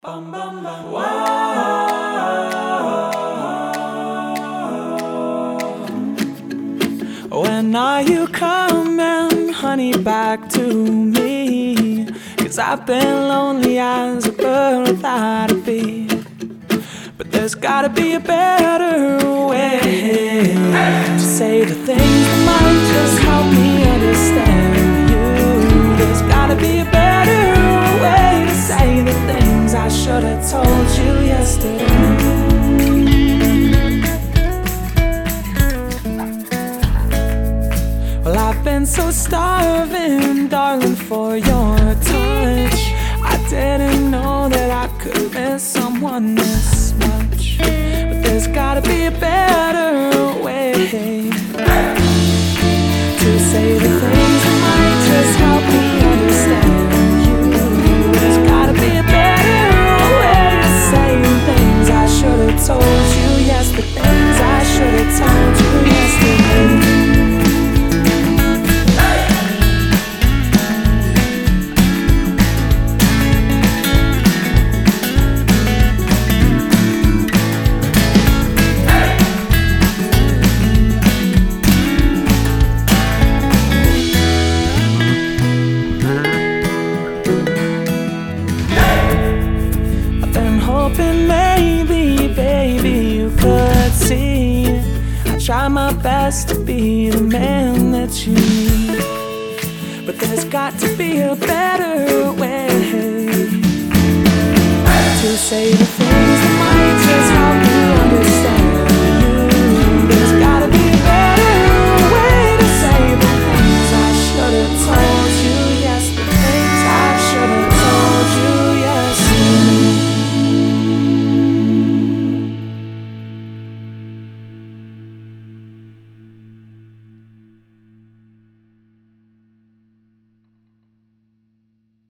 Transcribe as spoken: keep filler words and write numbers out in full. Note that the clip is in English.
When are you coming, honey, back to me? 'Cause I've been lonely as a bird without a beat. But there's gotta be a better way to say the things that might just help me understand you. There's gotta be a better way to say the things I should have told you yesterday. Well, I've been so starving, darling, for your touch. I didn't know that I could miss someone this much. But there's gotta be a better way to say the things that might just help me understand you. There's gotta be a better way to say the things I should have told you. Yes, the things I should have told you yesterday. Hoping maybe, baby, you could see I try my best to be the man that you need. But there's got to be a better way to say the things that might just help me